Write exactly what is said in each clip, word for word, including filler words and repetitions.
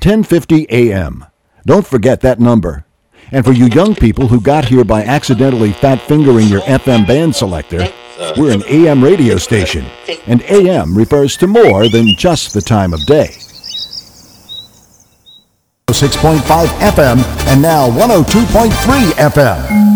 ten fifty A M. Don't forget that number. And for you young people who got here by accidentally fat-fingering your F M band selector, we're an A M radio station, and A M refers to more than just the time of day. six point five F M and now one oh two point three F M.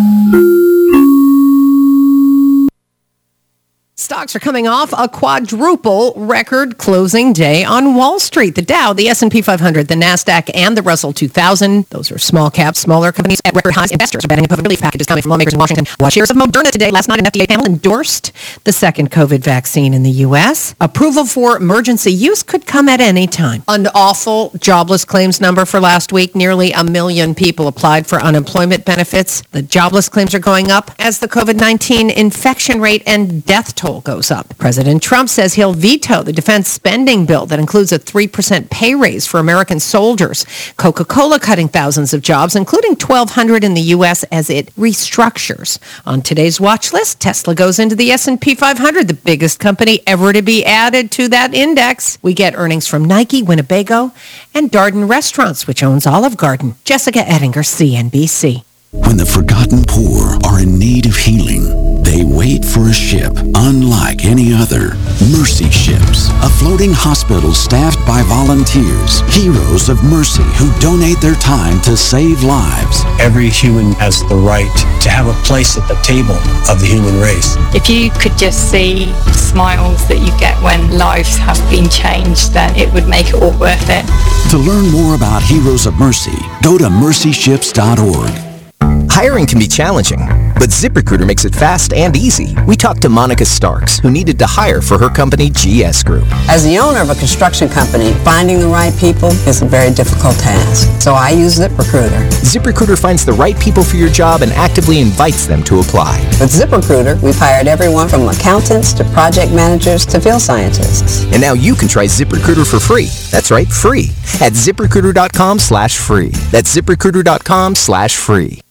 Stocks are coming off a quadruple record closing day on Wall Street. The Dow, the S and P five hundred, the NASDAQ, and the Russell two thousand. Those are small caps, smaller companies at record highs. Investors are betting a COVID relief packages coming from lawmakers in Washington. Watch shares of Moderna today. Last night, an F D A panel endorsed the second COVID vaccine in the U S. Approval for emergency use could come at any time. An awful jobless claims number for last week. Nearly a million people applied for unemployment benefits. The jobless claims are going up as the COVID nineteen infection rate and death toll goes up. President Trump says he'll veto the defense spending bill that includes a three percent pay raise for American soldiers. Coca-Cola cutting thousands of jobs, including twelve hundred in the U S as it restructures. On today's watch list, Tesla goes into the S and P five hundred, the biggest company ever to be added to that index. We get earnings from Nike, Winnebago, and Darden Restaurants, which owns Olive Garden. Jessica Ettinger, C N B C. When the forgotten poor are in need of healing, they wait for a ship unlike any other. Mercy Ships, a floating hospital staffed by volunteers, heroes of mercy who donate their time to save lives. Every human has the right to have a place at the table of the human race. If you could just see smiles that you get when lives have been changed, then it would make it all worth it. To learn more about Heroes of Mercy, go to mercy ships dot org. Hiring can be challenging, but ZipRecruiter makes it fast and easy. We talked to Monica Starks, who needed to hire for her company, G S Group. As the owner of a construction company, finding the right people is a very difficult task. So I use ZipRecruiter. ZipRecruiter finds the right people for your job and actively invites them to apply. With ZipRecruiter, we've hired everyone from accountants to project managers to field scientists. And now you can try ZipRecruiter for free. That's right, free. At ZipRecruiter.com slash free. That's ZipRecruiter.com slash free.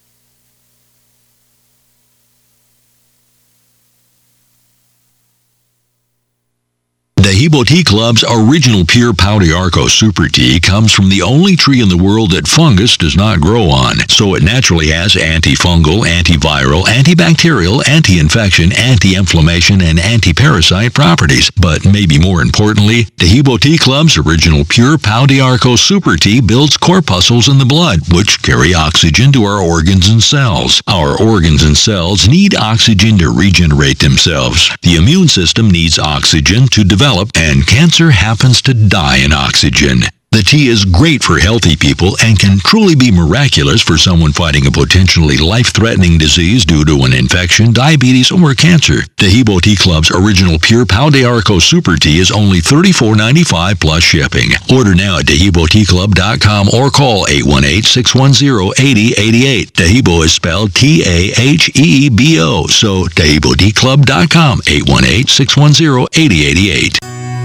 Taheebo Tea Club's original pure Pau d'Arco Super Tea comes from the only tree in the world that fungus does not grow on, so it naturally has antifungal, antiviral, antibacterial, anti-infection, anti-inflammation, and anti-parasite properties. But maybe more importantly, Taheebo Tea Club's original pure Pau d'Arco Super Tea builds corpuscles in the blood, which carry oxygen to our organs and cells. Our organs and cells need oxygen to regenerate themselves. The immune system needs oxygen to develop, and cancer happens to die in oxygen. The tea is great for healthy people and can truly be miraculous for someone fighting a potentially life-threatening disease due to an infection, diabetes, or cancer. Taheebo Tea Club's original pure Pau d'Arco Super Tea is only thirty-four ninety-five plus shipping. Order now at Taheebo Tea Club dot com or call eight one eight, six one zero, eight zero eight eight. Taheebo is spelled T A H E B O, so Taheebo Tea Club dot com, eight one eight, six one zero, eight zero eight eight.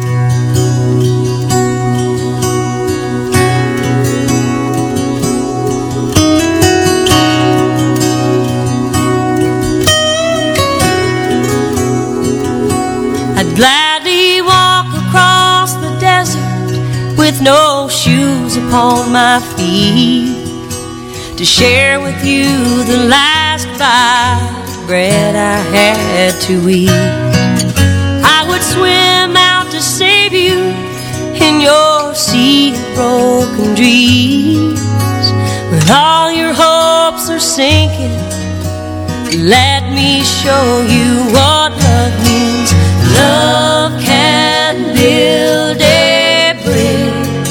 I'd gladly walk across the desert with no shoes upon my feet to share with you the last bite of bread I had to eat. I would swim out to save you in your sea of broken dreams. When all your hopes are sinking, let me show you what love means. Love can build a bridge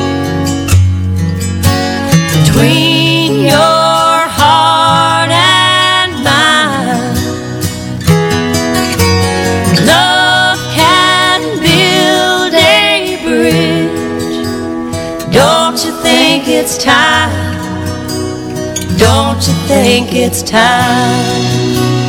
between your heart and mine. Love can build a bridge. Don't you think it's time? Don't you think it's time?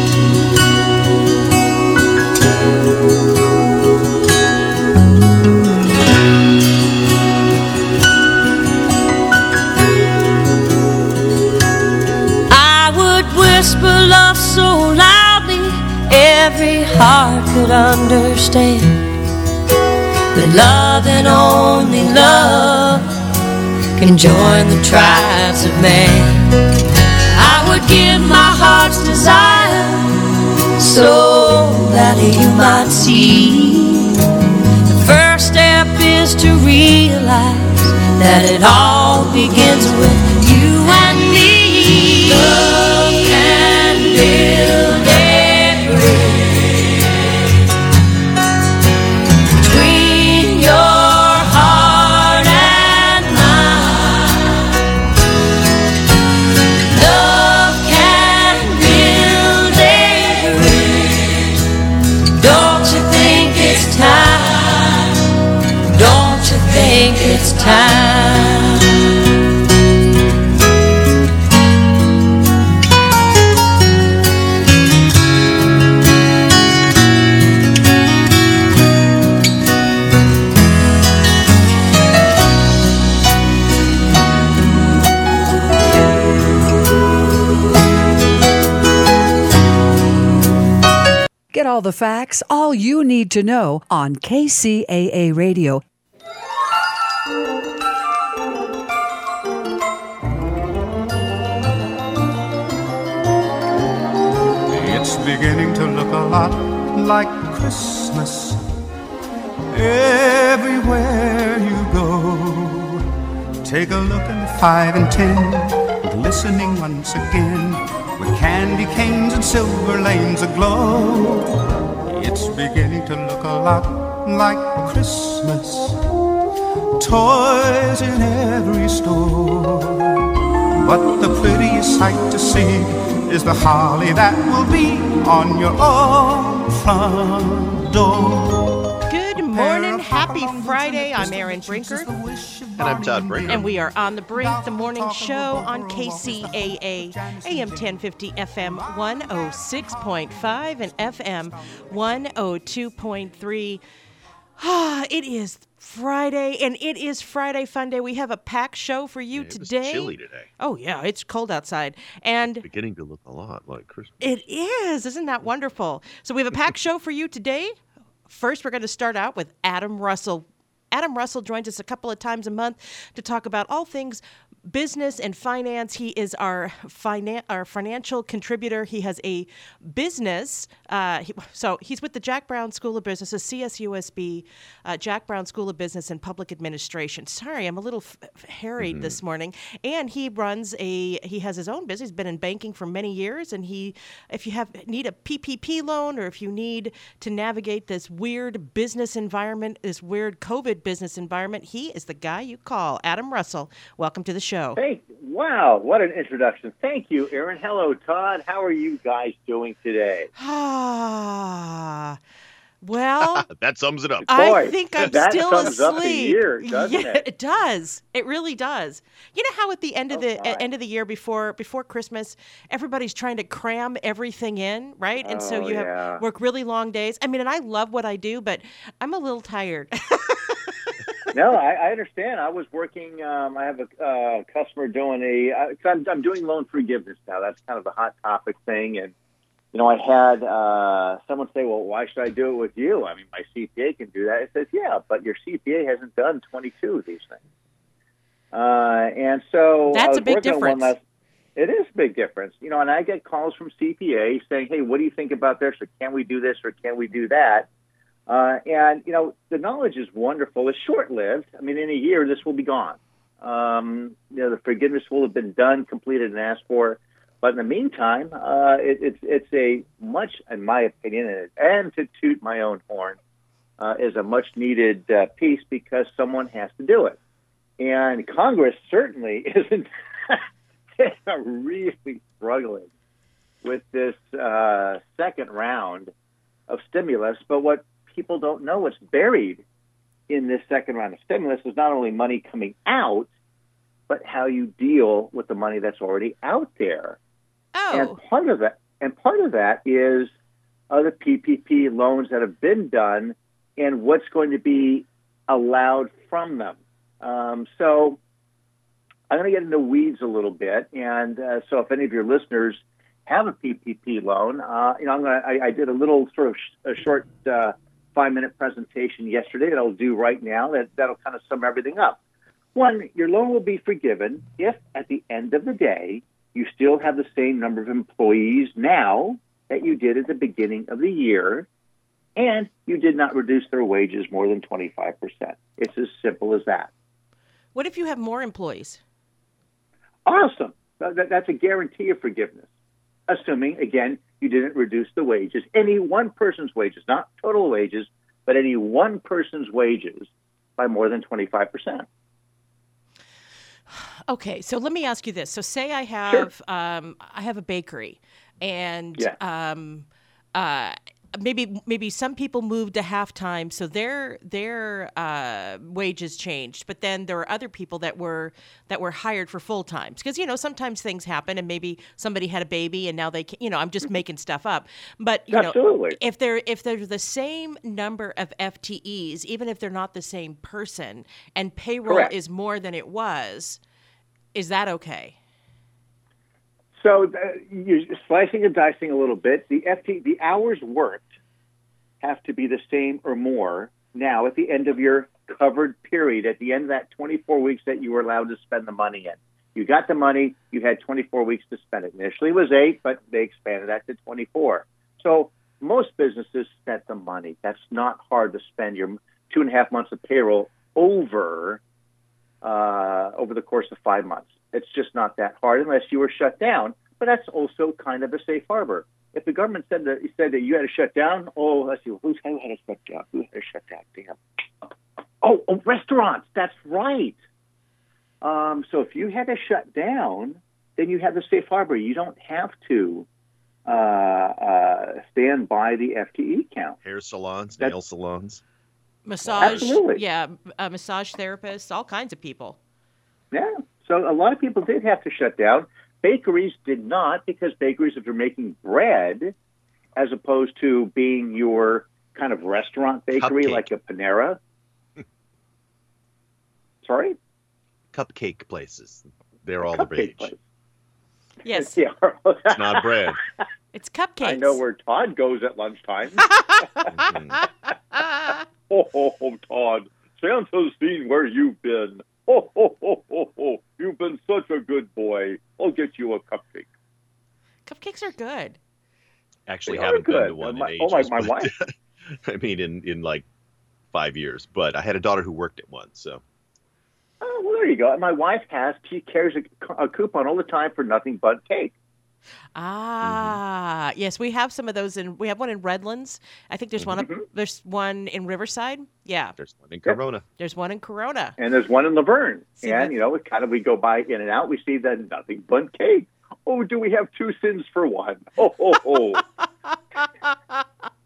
Whisper love so loudly every heart could understand that love and only love can join the tribes of man. I would give my heart's desire so that you might see. The first step is to realize that it all begins with you and me. Love can build a bridge between your heart and mine. Love can build a bridge. Don't you think it's time? Don't you think it's time? Get all the facts, all you need to know on K C A A Radio. It's beginning to look a lot like Christmas everywhere you go. Take a look at the five and ten, glistening once again, with candy canes and silver lanes aglow. It's beginning to look a lot like Christmas, toys in every store. But the prettiest sight to see is the holly that will be on your own front door. Good morning, happy Friday. I'm Erin Brinkert. And I'm Todd Brinker. And we are on The Brink, the morning show on K C A A, A M ten fifty, F M one oh six point five, and F M one oh two point three. Ah, it is Friday, and it is Friday Fun Day. We have a packed show for you yeah, it today. It's chilly today. Oh, yeah, it's cold outside. And it's beginning to look a lot like Christmas. It is. Isn't that wonderful? So we have a packed show for you today. First, we're going to start out with Adam Russell. Adam Russell joins us a couple of times a month to talk about all things business and finance. He is our finan- our financial contributor. He has a business. Uh, he, so he's with the Jack Brown School of Business, a C S U S B, uh, Jack Brown School of Business and Public Administration. Sorry, I'm a little f- harried mm-hmm. this morning. And he runs a, he has his own business. He's been in banking for many years. And he, if you have need a P P P loan, or if you need to navigate this weird business environment, this weird COVID business environment, he is the guy you call. Adam Russell, welcome to the show. Show. Hey, wow, what an introduction. Thank you, Erin. Hello, Todd. How are you guys doing today? Ah, well, that sums it up. I Boy, think I'm that still sums asleep. Up the year, doesn't yeah, it? it does. It really does. You know how at the end of the oh, end of the year before before Christmas, everybody's trying to cram everything in, right? And oh, so you yeah. have work really long days. I mean, and I love what I do, but I'm a little tired. No, I, I understand. I was working. Um, I have a uh, customer doing a. Uh, I'm, I'm doing loan forgiveness now. That's kind of the hot topic thing. And you know, I had uh, someone say, "Well, why should I do it with you? I mean, my C P A can do that." I says, "Yeah, but your C P A hasn't done twenty-two of these things." Uh, and so that's I was a big working difference. On one last, it is a big difference, you know. And I get calls from C P A saying, "Hey, what do you think about this? Or can we do this? Or can we do that?" Uh, and, you know, the knowledge is wonderful. It's short-lived. I mean, in a year, this will be gone. Um, you know, the forgiveness will have been done, completed, and asked for. But in the meantime, uh, it, it's it's a much, in my opinion, and to toot my own horn, uh, is a much-needed uh, piece because someone has to do it. And Congress certainly isn't really struggling with this uh, second round of stimulus. But what people don't know, what's buried in this second round of stimulus is not only money coming out, but how you deal with the money that's already out there. Oh. And part of that, and part of that is uh, the P P P loans that have been done and what's going to be allowed from them. Um, so I'm going to get into weeds a little bit. And uh, so if any of your listeners have a P P P loan, uh, you know, I'm going to, I, I did a little sort of sh- a short uh, five-minute presentation yesterday that I'll do right now that, that'll kind of sum everything up. One, your loan will be forgiven if at the end of the day you still have the same number of employees now that you did at the beginning of the year, and you did not reduce their wages more than twenty-five percent. It's as simple as that. What if you have more employees? Awesome. That- That's a guarantee of forgiveness, assuming, again, you didn't reduce the wages. Any one person's wages, not total wages, but any one person's wages by more than twenty-five percent. Okay, so let me ask you this. So say I have sure. um, I have a bakery, and yeah. um, uh, maybe maybe some people moved to halftime, so their their uh, wages changed. But then there were other people that were that were hired for full times, because you know sometimes things happen, and maybe somebody had a baby, and now they can, you know I'm just making stuff up. But you Absolutely. know if they're if they're the same number of F T Es, even if they're not the same person, and payroll Correct. is more than it was. Is that okay? So uh, you're slicing and dicing a little bit. The F T, the hours worked have to be the same or more now at the end of your covered period, at the end of that twenty-four weeks that you were allowed to spend the money in. You got the money, you had twenty-four weeks to spend it. Initially it was eight, but they expanded that to twenty-four. So most businesses spent the money. That's not hard to spend your two and a half months of payroll over Uh, over the course of five months. It's just not that hard unless you were shut down, but that's also kind of a safe harbor. If the government said that, said that you had to shut down, oh, let's see, who's who had to shut down? Who had to shut down? Damn. Oh, oh, restaurants, that's right. Um, so if you had to shut down, then you have the safe harbor. You don't have to uh, uh, stand by the F T E count. Hair salons, That's, nail salons. Massage, Absolutely. yeah, uh, massage therapists, all kinds of people. Yeah, so a lot of people did have to shut down. Bakeries did not, because bakeries, if you're making bread, as opposed to being your kind of restaurant bakery Cupcake. like a Panera. Sorry? Cupcake places. They're all Cupcake the rage. place. Yes. Yeah. It's not bread. It's cupcakes. I know where Todd goes at lunchtime. Mm-hmm. Oh, oh, oh, Todd. Santa's seen where you've been. Oh, oh, oh, oh, oh. You've been such a good boy. I'll get you a cupcake. Cupcakes are good. Actually, They are haven't been good. to one My- in oh, my- ages. my but- wife- I mean, in, in like five years. But I had a daughter who worked at one, so. Oh, well, there you go. And my wife has, she carries a, a coupon all the time for nothing but cake. Ah, mm-hmm. Yes, we have some of those in. We have one in Redlands. I think there's one. Up, Mm-hmm. there's one in Riverside. Yeah. There's one in Corona. There's one in Corona. And there's one in Laverne. See, and, that- you know, it kind of, we go by in and out. We see that nothing but cake. Oh, do we have two sins for one? Oh, oh, oh.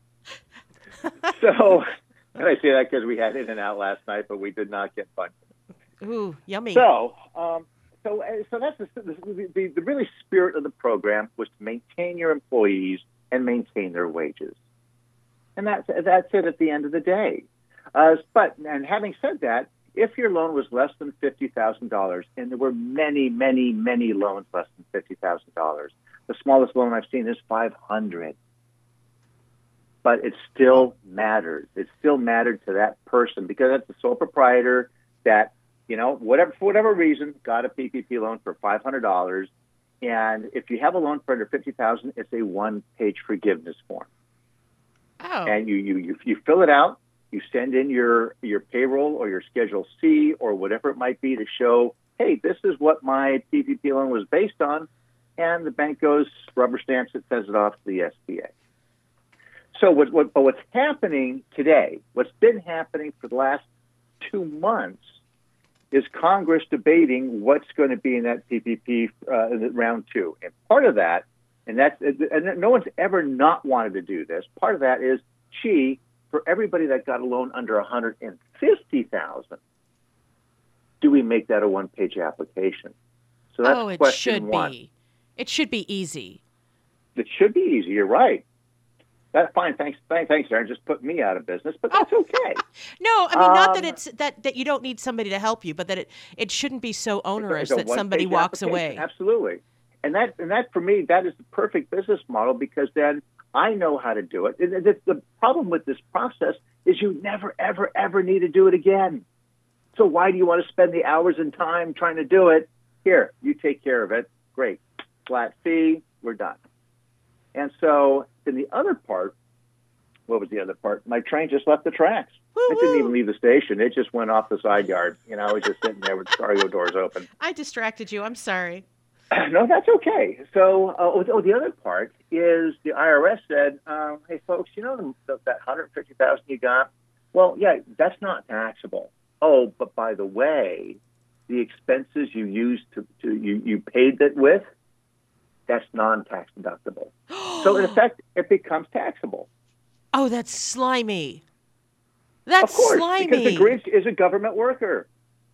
So, and I say that because we had in and out last night, but we did not get fun. Ooh, yummy. So, um, so, uh, so that's the, the, the, the really spirit of the program was to maintain your employees and maintain their wages, and that's that's it at the end of the day. Uh, but and having said that, if your loan was less than fifty thousand dollars, and there were many, many, many loans less than fifty thousand dollars, the smallest loan I've seen is five hundred. But it still mattered. It still mattered to that person because that's the sole proprietor that, you know, whatever for whatever reason, got a P P P loan for five hundred dollars. And if you have a loan for under fifty thousand dollars, it's a one-page forgiveness form. Oh. And you, you, you, you fill it out, you send in your, your payroll or your Schedule C or whatever it might be to show, hey, this is what my P P P loan was based on. And the bank goes, rubber stamps it, sends it off to the S B A. So what, what, but what's happening today, what's been happening for the last two months, is Congress debating what's going to be in that P P P uh, in round two. And part of that, and that's, and no one's ever not wanted to do this. Part of that is, gee, for everybody that got a loan under one hundred fifty thousand dollars, do we make that a one-page application? So that's oh, it question should one. be. It should be easy. It should be easy. You're right. That's fine. Thanks, thanks, thanks, Aaron. Just put me out of business, but that's okay. No, I mean not that Um, it's that, that you don't need somebody to help you, but that it, it shouldn't be so onerous It's a that somebody one-page walks application. away. Absolutely. And that, and that for me, that is the perfect business model because then I know how to do it. And the, the problem with this process is you never, ever, ever need to do it again. So why do you want to spend the hours and time trying to do it? Here, you take care of it. Great. Flat fee, we're done. And so then the other part, what was the other part? My train just left the tracks. Woo-woo. It didn't even leave the station. It just went off the side yard. You know, it was just sitting there with the cargo doors open. I distracted you. I'm sorry. No, that's okay. So uh, oh, the other part is the I R S said, uh, hey, folks, you know the, the, that one hundred fifty thousand dollars you got? Well, yeah, that's not taxable. Oh, but by the way, the expenses you used to, to you, you paid that with, that's non-tax deductible. So in effect, it becomes taxable. Oh, that's slimy. That's of course, slimy. Because the Grinch is a government worker.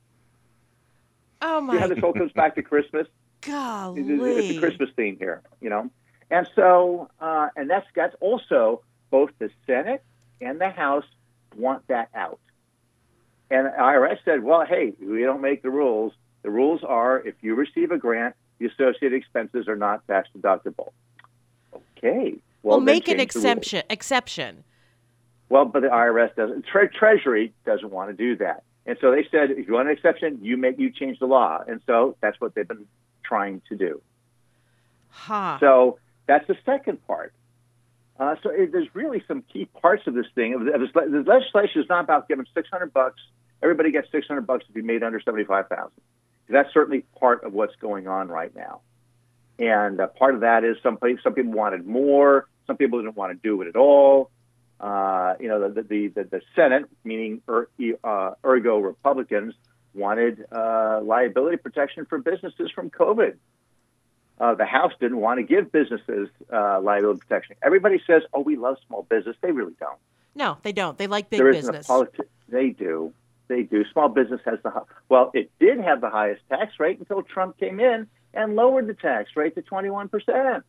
Oh my! You know, this all comes back to Christmas. Golly. It's a Christmas theme here, you know. And so, uh, and that's that's also both the Senate and the House want that out. And the I R S said, well, hey, we don't make the rules. The rules are if you receive a grant, the associated expenses are not tax deductible. Okay. Well, Well, make then an change the exception. Exception. Well, but the I R S doesn't. Tre- Treasury doesn't want to do that. And so they said, if you want an exception, you make you change the law. And so that's what they've been trying to do. Huh. So that's the second part. Uh, so it, there's really some key parts of this thing. Of the, of this, the legislation is not about giving six hundred bucks. Everybody gets six hundred bucks if you made under seventy-five thousand. That's certainly part of what's going on right now. And uh, part of that is some some people wanted more. Some people didn't want to do it at all. Uh, you know, the the the, the Senate, meaning er, uh, ergo Republicans, wanted uh, liability protection for businesses from COVID. Uh, the House didn't want to give businesses uh, liability protection. Everybody says, "Oh, we love small business." They really don't. No, they don't. They like big there isn't business. A politi- they do. They do. Small business has the hi- well, it did have the highest tax rate until Trump came in and lowered the tax rate to twenty-one percent.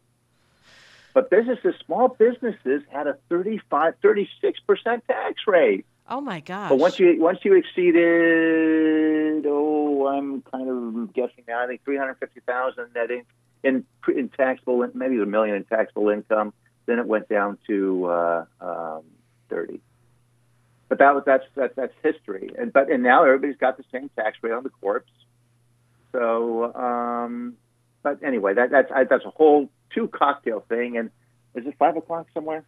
But businesses, small businesses, had a thirty-five, thirty-six percent tax rate. Oh my gosh! But once you once you exceeded, oh, I'm kind of guessing now. I think three hundred fifty thousand net in, in in taxable, maybe a million in taxable income. Then it went down to uh, um, thirty. But that was that's that's that's history. And but and now everybody's got the same tax rate on the corps. So, um, but anyway, that that's I, that's a whole two cocktail thing. And is it five o'clock somewhere?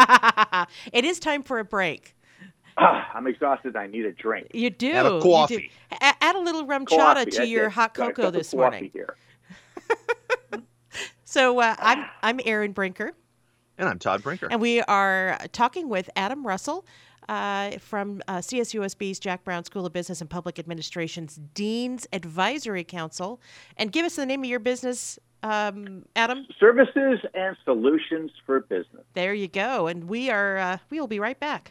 It is time for a break. Ah, I'm exhausted. I need a drink. You do. Have a coffee. You do. A- add a little rum Coffee, chata to that's your it. hot Got a cocoa cup of this coffee morning. Here. So uh, I'm I'm Erin Brinker. And I'm Todd Brinker. And we are talking with Adam Russell uh, from uh, C S U S B's Jack Brown School of Business and Public Administration's Dean's Advisory Council. And give us the name of your business, um, Adam. Services and Solutions for Business. There you go. And we are uh, we will be right back.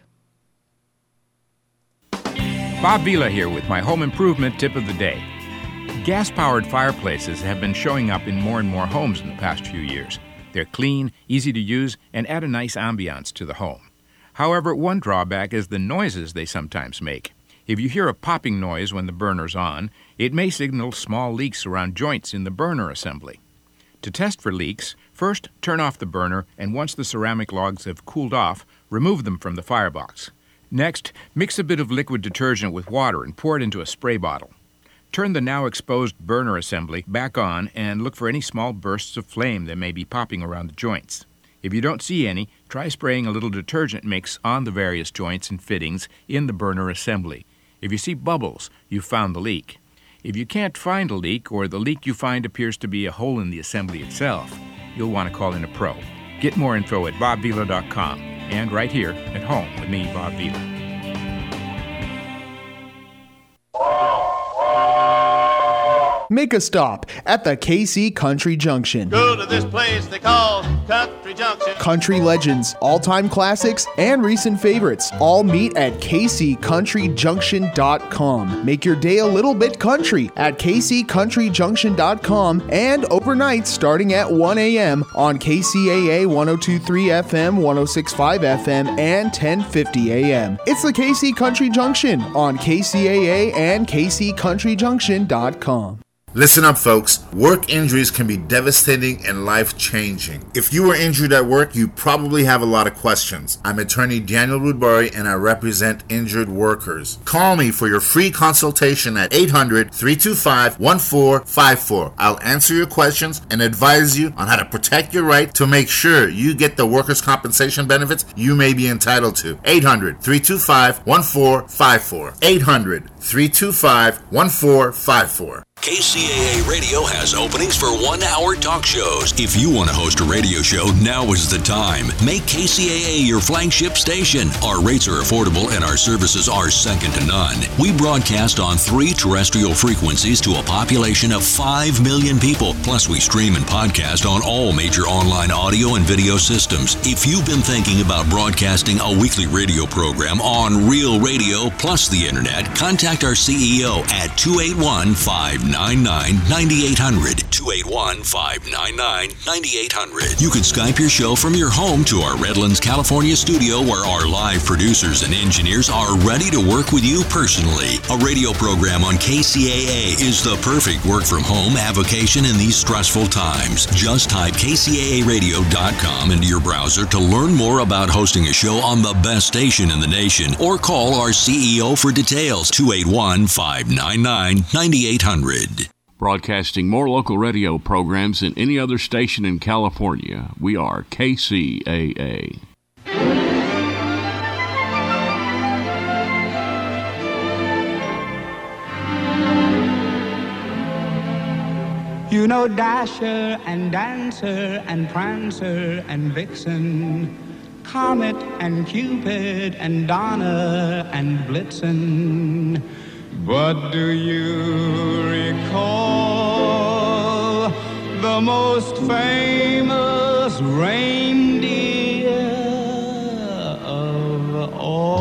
Bob Vila here with my home improvement tip of the day. Gas-powered fireplaces have been showing up in more and more homes in the past few years. They're clean, easy to use, and add a nice ambiance to the home. However, one drawback is the noises they sometimes make. If you hear a popping noise when the burner's on, it may signal small leaks around joints in the burner assembly. To test for leaks, first turn off the burner, and once the ceramic logs have cooled off, remove them from the firebox. Next, mix a bit of liquid detergent with water and pour it into a spray bottle. Turn the now exposed burner assembly back on and look for any small bursts of flame that may be popping around the joints. If you don't see any, try spraying a little detergent mix on the various joints and fittings in the burner assembly. If you see bubbles, you've found the leak. If you can't find a leak, or the leak you find appears to be a hole in the assembly itself, you'll want to call in a pro. Get more info at bob vila dot com and right here at home with me, Bob Vila. Make a stop at the K C Country Junction. Go to this place they call Country Junction. Country legends, all-time classics, and recent favorites all meet at k c country junction dot com. Make your day a little bit country at k c country junction dot com and overnight starting at one a.m. on K C A A one oh two point three F M, one oh six point five F M, and ten fifty A M. It's the K C Country Junction on K C A A and k c country junction dot com. Listen up, folks. Work injuries can be devastating and life-changing. If you were injured at work, you probably have a lot of questions. I'm attorney Daniel Rudbari, and I represent injured workers. Call me for your free consultation at eight hundred, three two five, one four five four. I'll answer your questions and advise you on how to protect your right to make sure you get the workers' compensation benefits you may be entitled to. eight hundred, three two five, one four five four. eight hundred, three two five, one four five four. K C A A Radio has openings for one-hour talk shows. If you want to host a radio show, now is the time. Make K C A A your flagship station. Our rates are affordable and our services are second to none. We broadcast on three terrestrial frequencies to a population of five million people. Plus, we stream and podcast on all major online audio and video systems. If you've been thinking about broadcasting a weekly radio program on Real Radio plus the Internet, contact our C E O at two eight one, five nine nine, nine eight hundred. two eight one, five nine nine, nine eight hundred. You can Skype your show from your home to our Redlands, California studio, where our live producers and engineers are ready to work with you personally. A radio program on K C A A is the perfect work from home avocation in these stressful times. Just type K C A A radio dot com into your browser to learn more about hosting a show on the best station in the nation, or call our C E O for details, two eight one, five nine nine, nine eight hundred. Broadcasting more local radio programs than any other station in California. We are K C A A. You know Dasher and Dancer and Prancer and Vixen, Comet and Cupid and Donner and Blitzen. But do you recall the most famous reindeer of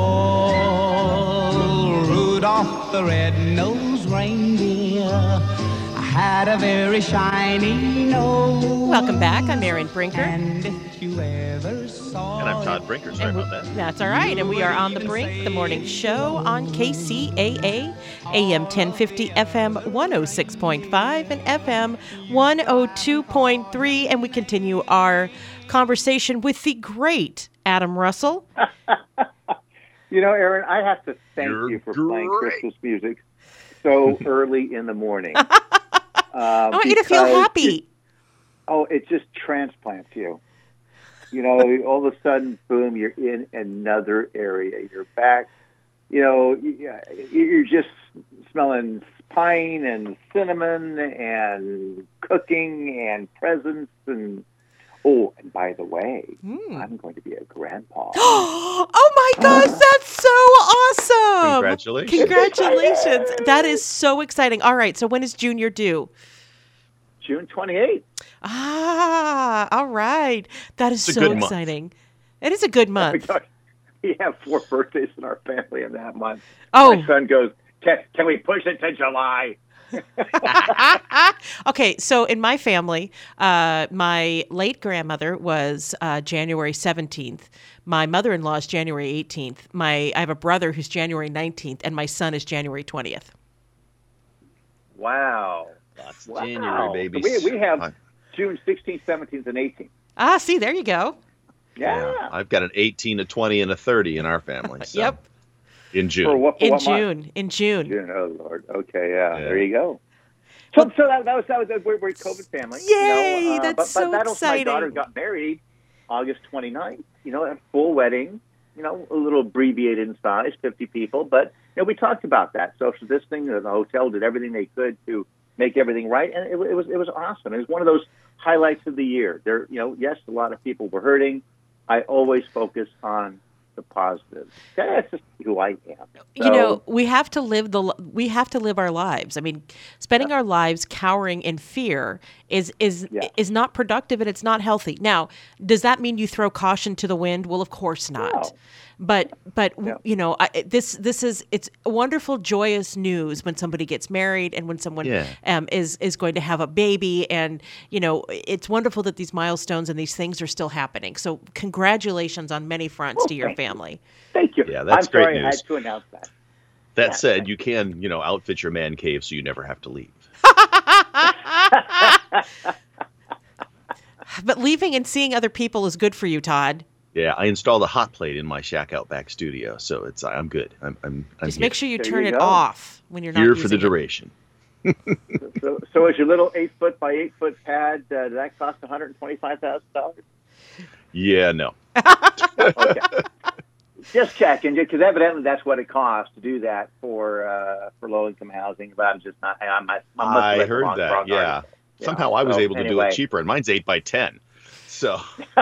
all? Rudolph the red-nosed reindeer had a very shiny nose. Welcome back. I'm Erin Brinker. And if you ever saw And I'm Todd Brinker. Sorry about that. That's all right. And we are on The Brink, the morning show on K C A A, A M ten fifty, F M one oh six point five, and F M one oh two point three. And we continue our conversation with the great Adam Russell. You know, Erin, I have to thank You're you for great. playing Christmas music so early in the morning. Um, I want you to feel happy. It, oh, it just transplants you. You know, all of a sudden, boom, you're in another area. You're back. You know, you're just smelling pine and cinnamon and cooking and presents. And oh, and by the way, mm. I'm going to be a grandpa. Oh my gosh, that's so awesome! Congratulations! Congratulations! That is so exciting. All right, so when is Junior due? June twenty-eighth. Ah, all right. That is It's a so good month. exciting. It is a good month. Oh my gosh. We have four birthdays in our family in that month. Oh. My son goes, can, can we push it to July? Okay, so in my family, uh, my late grandmother was uh, January seventeenth. My mother-in-law is January eighteenth. My I have a brother who's January nineteenth, and my son is January twentieth. Wow. Lots of Wow. January babies. We, we have June sixteenth, seventeenth, and eighteenth. Ah, see, there you go. Yeah. I've got an eighteen, a twenty, and a thirty in our family. So. Yep. In June. For what, for In what month? June. In June. June. Oh, Lord. Okay, yeah. Yeah. There you go. So, so that, that was that was a we're, we're a COVID family. Yay, you know, uh, that's but, so but that was my exciting. daughter got married August twenty-ninth. You know, a full wedding. You know, a little abbreviated in size, fifty people. But you know, we talked about that social distancing. The hotel did everything they could to make everything right, and it, it was it was awesome. It was one of those highlights of the year. There, you know, yes, a lot of people were hurting. I always focus on the positive. That's just who I am. You know, we have to live the we have to live our lives. I mean, spending our lives cowering in fear is is Yeah. is not productive, and it's not healthy. Now, does that mean you throw caution to the wind? Well, of course not. No. But but No. you know, I, this this is it's wonderful, joyous news when somebody gets married and when someone Yeah. um, is is going to have a baby, and you know, it's wonderful that these milestones and these things are still happening. So, congratulations on many fronts Oh, to your thank you. family. Thank you. Yeah, that's I'm sorry great I had news. to announce that. That Yeah. said, you can, you know, outfit your man cave so you never have to leave. But leaving and seeing other people is good for you, Todd. Yeah, I installed a hot plate in my shack out back studio, so it's I'm good. I'm I'm, I'm Just here. make sure you There turn you it go. off when you're not here using for the it. duration. So, so is your little eight foot by eight foot pad? Uh, did that cost one hundred twenty-five thousand dollars? Yeah, no. Okay. Just checking, because evidently that's what it costs to do that for uh, for low income housing. But I'm just not. I'm not. I, must have I read the heard wrong- that. wrong Yeah. article. Somehow Yeah, I was so able to do anyway. it cheaper, and mine's eight by ten. So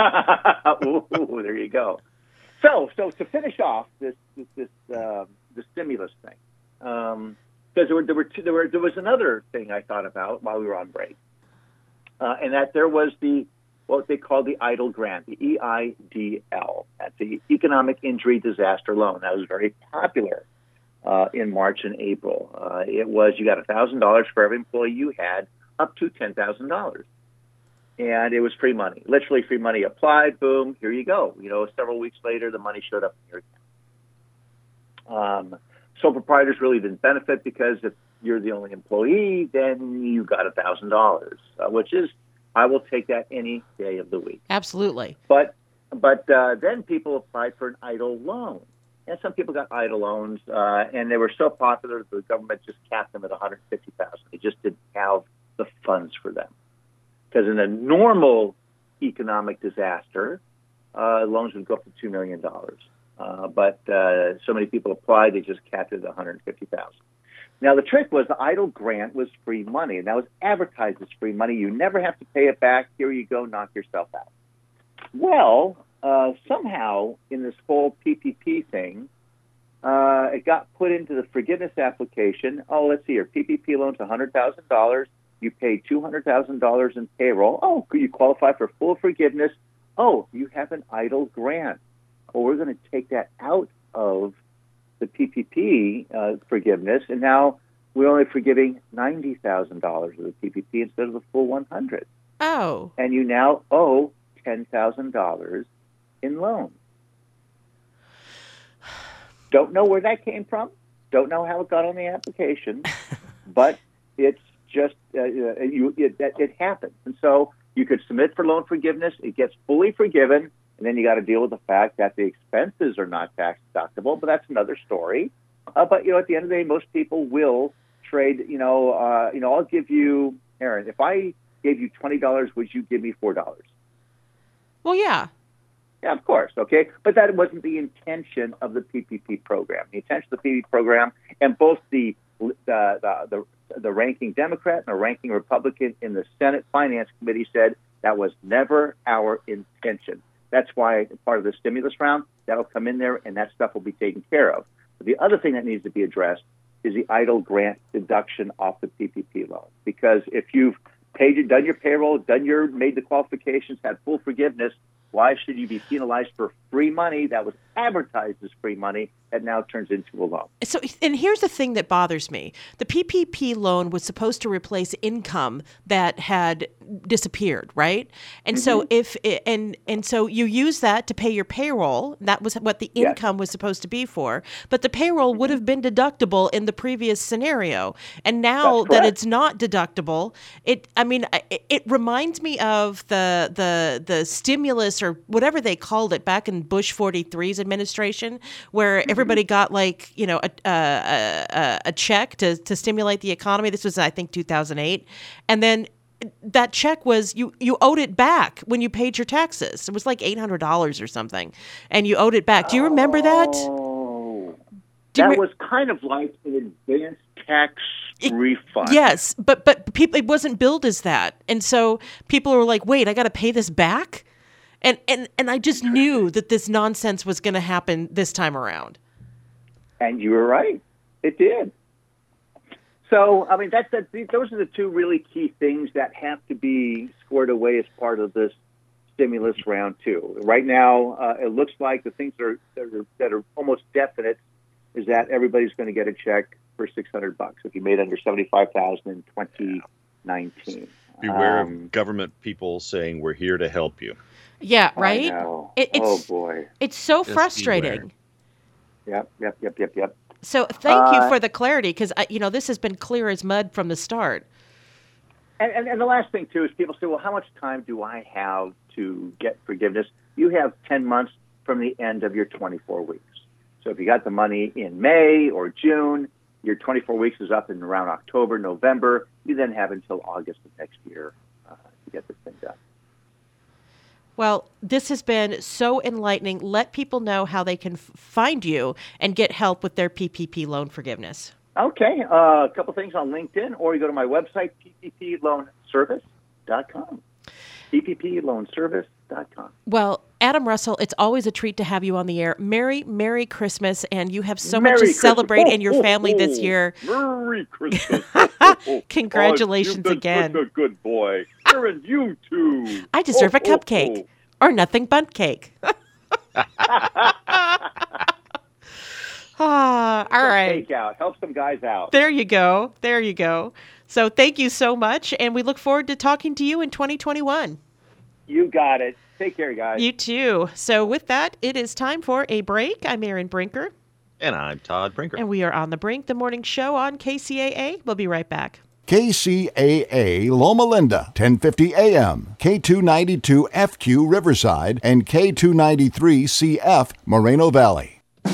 Ooh, there you go. So, so to finish off this this, this um, the stimulus thing, um, because there were there were two, there were there was another thing I thought about while we were on break, uh, and that there was the what they call the EIDL grant, the E I D L, that's the Economic Injury Disaster Loan. That was very popular uh, in March and April. Uh, it was you got a thousand dollars for every employee you had, up to ten thousand dollars. And it was free money, literally free money. Applied, boom, here you go. You know, several weeks later, the money showed up in your account. Um, sole proprietors really didn't benefit because if you're the only employee, then you got a thousand dollars, which is, I will take that any day of the week. Absolutely. But but uh, then people applied for an EIDL loan, and some people got EIDL loans, uh, and they were so popular the government just capped them at one hundred fifty thousand dollars. They just didn't have the funds for them. Because in a normal economic disaster, uh, loans would go up to two million dollars. Uh, but uh, so many people applied, they just capped it at one hundred fifty thousand dollars. Now, the trick was the EIDL grant was free money, and that was advertised as free money. You never have to pay it back. Here you go, knock yourself out. Well, uh, somehow in this whole P P P thing, uh, it got put into the forgiveness application. Oh, let's see here. P P P loan's one hundred thousand dollars. You pay two hundred thousand dollars in payroll. Oh, you qualify for full forgiveness. Oh, you have an EIDL grant. Well, we're going to take that out of the P P P uh, forgiveness, and now we're only forgiving ninety thousand dollars of the P P P instead of the full one hundred thousand dollars. Oh. And you now owe ten thousand dollars in loans. Don't know where that came from. Don't know how it got on the application, but it's just uh, you, it, it happens. And so you could submit for loan forgiveness. It gets fully forgiven, and then you got to deal with the fact that the expenses are not tax deductible. But that's another story. Uh, but you know, at the end of the day, most people will trade. You know, uh, you know, I'll give you, Aaron. If I gave you twenty dollars, would you give me four dollars? Well, yeah. Yeah, of course, okay? But that wasn't the intention of the P P P program. The intention of the P P P program, and both the the the, the, the ranking Democrat and the ranking Republican in the Senate Finance Committee said that was never our intention. That's why part of the stimulus round, that'll come in there, and that stuff will be taken care of. But the other thing that needs to be addressed is the EIDL grant deduction off the P P P loan. Because if you've paid, your, done your payroll, done your, made the qualifications, had full forgiveness, why should you be penalized for free money that was advertised as free money that now turns into a loan? So, and here's the thing that bothers me. The P P P loan was supposed to replace income that had disappeared, right? And mm-hmm. so if and and so you use that to pay your payroll. That was what the income yes. was supposed to be for. But the payroll would have been deductible in the previous scenario. And now that it's not deductible, it I mean it, it reminds me of the the the stimulus or whatever they called it back in Bush forty-three's administration, where mm-hmm. everybody got like, you know, a, a, a, a check to, to stimulate the economy. This was, I think, two thousand eight. And then that check was, you, you owed it back when you paid your taxes. It was like eight hundred dollars or something. And you owed it back. Do you remember that? Oh, Do that re- was kind of like an advanced tax it, refund. Yes, but, but people, it wasn't billed as that. And so people were like, wait, I got to pay this back? And, and and I just knew that this nonsense was going to happen this time around. And you were right. It did. So, I mean, that's, that's, those are the two really key things that have to be squared away as part of this stimulus round two. Right now, uh, it looks like the things that are, that are that are almost definite is that everybody's going to get a check for six hundred bucks if you made under seventy-five thousand in twenty nineteen. Beware um, of government people saying we're here to help you. Yeah, right? It, it's, oh, boy. It's so Just frustrating. Beware. Yep, yep, yep, yep, yep. So thank uh, you for the clarity, because, you know, this has been clear as mud from the start. And, and, and the last thing, too, is people say, well, how much time do I have to get forgiveness? You have ten months from the end of your twenty-four weeks. So if you got the money in May or June, your twenty-four weeks is up in around October, November. You then have until August of next year uh, to get this thing done. Well, this has been so enlightening. Let people know how they can f- find you and get help with their P P P loan forgiveness. Okay, uh, a couple things on LinkedIn, or you go to my website, p p p loan service dot com. p p p loan service dot com. Well, Adam Russell, it's always a treat to have you on the air. Merry, Merry Christmas, and you have so Merry much to Christmas. celebrate Oh, in your oh, family oh. this year. Merry Christmas. Oh, oh. Congratulations Oh, you've been again. such a good boy. Aaron, you too. I deserve Oh, a cupcake oh, or nothing but cake. Ah, all right. Take out. Help some guys out. There you go. There you go. So thank you so much, and we look forward to talking to you in twenty twenty-one. You got it. Take care, guys. You too. So with that, it is time for a break. I'm Erin Brinker. And I'm Todd Brinker. And we are on The Brink, the morning show on K C A A. We'll be right back. K C A A Loma Linda, ten fifty A M, K two ninety-two F Q Riverside, and K two ninety-three C F Moreno Valley.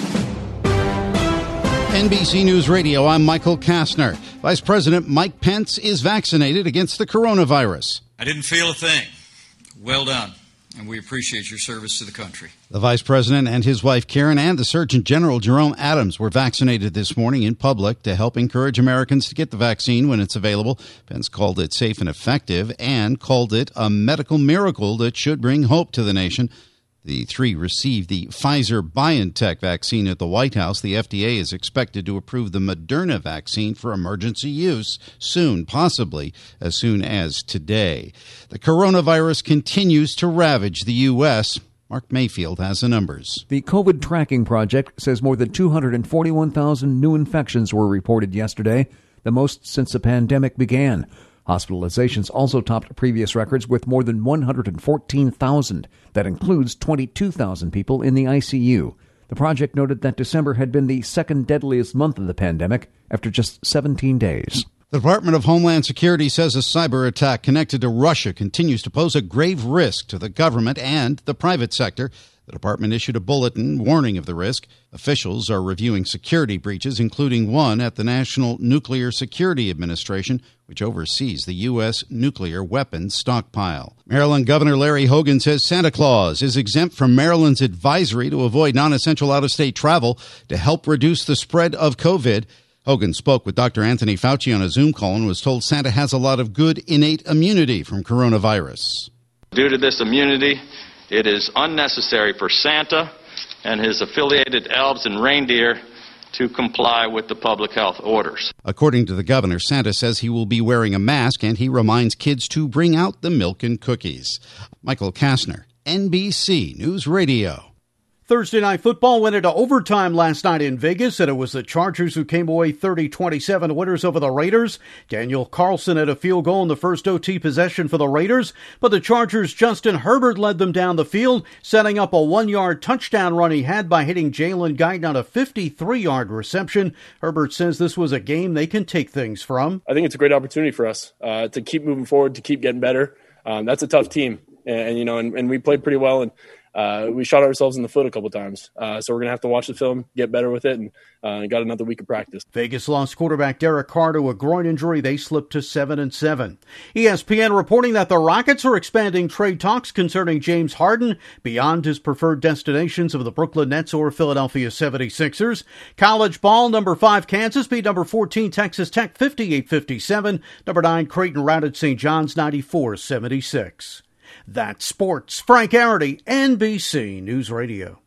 N B C News Radio, I'm Michael Kastner. Vice President Mike Pence is vaccinated against the coronavirus. I didn't feel a thing. Well done. And we appreciate your service to the country. The Vice President and his wife Karen and the Surgeon General Jerome Adams were vaccinated this morning in public to help encourage Americans to get the vaccine when it's available. Pence called it safe and effective and called it a medical miracle that should bring hope to the nation. The three received the Pfizer-BioNTech vaccine at the White House. The F D A is expected to approve the Moderna vaccine for emergency use soon, possibly as soon as today. The coronavirus continues to ravage the U S. Mark Mayfield has the numbers. The COVID Tracking Project says more than two hundred forty-one thousand new infections were reported yesterday, the most since the pandemic began. Hospitalizations also topped previous records with more than one hundred fourteen thousand. That includes twenty-two thousand people in the I C U. The project noted that December had been the second deadliest month of the pandemic after just seventeen days. The Department of Homeland Security says a cyber attack connected to Russia continues to pose a grave risk to the government and the private sector. The department issued a bulletin warning of the risk. Officials are reviewing security breaches, including one at the National Nuclear Security Administration, which oversees the U S nuclear weapons stockpile. Maryland Governor Larry Hogan says Santa Claus is exempt from Maryland's advisory to avoid non-essential out-of-state travel to help reduce the spread of COVID. Hogan spoke with Doctor Anthony Fauci on a Zoom call and was told Santa has a lot of good innate immunity from coronavirus. Due to this immunity, it is unnecessary for Santa and his affiliated elves and reindeer to comply with the public health orders. According to the governor, Santa says he will be wearing a mask and he reminds kids to bring out the milk and cookies. Michael Kastner, N B C News Radio. Thursday Night Football went into overtime last night in Vegas, and it was the Chargers who came away thirty twenty-seven winners over the Raiders. Daniel Carlson had a field goal in the first O T possession for the Raiders, but the Chargers' Justin Herbert led them down the field, setting up a one-yard touchdown run he had by hitting Jalen Guyton on a fifty-three-yard reception. Herbert says this was a game they can take things from. I think it's a great opportunity for us uh, to keep moving forward, to keep getting better. Um, that's a tough team, and, and you know, and, and we played pretty well, and Uh, we shot ourselves in the foot a couple times. Uh, so we're going to have to watch the film, get better with it, and uh, got another week of practice. Vegas lost quarterback Derek Carr to a groin injury. They slipped to seven and seven. E S P N reporting that the Rockets are expanding trade talks concerning James Harden beyond his preferred destinations of the Brooklyn Nets or Philadelphia seventy-sixers. College ball, number five Kansas beat number fourteen Texas Tech fifty-eight fifty-seven. Number nine Creighton routed Saint John's ninety-four seventy-six. That's sports. Frank Arity, N B C News Radio.